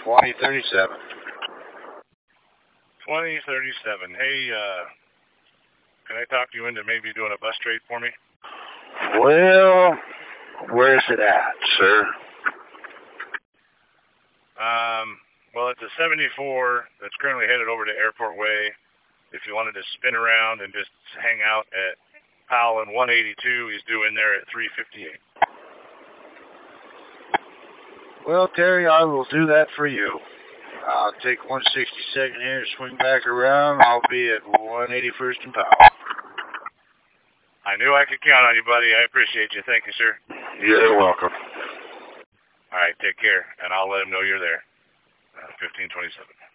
2037. 2037. Hey, can I talk you into maybe doing a bus trade for me? Well, where's it at, sir? Well, it's a 74 that's currently headed over to Airport Way. If you wanted to spin around and just hang out at Powell and 182, he's due in there at 358. Well, Terry, I will do that for you. I'll take 162nd here, swing back around. I'll be at 181st and Powell. I knew I could count on you, buddy. I appreciate you. Thank you, sir. You're welcome. All right, take care, and I'll let him know you're there. 1527.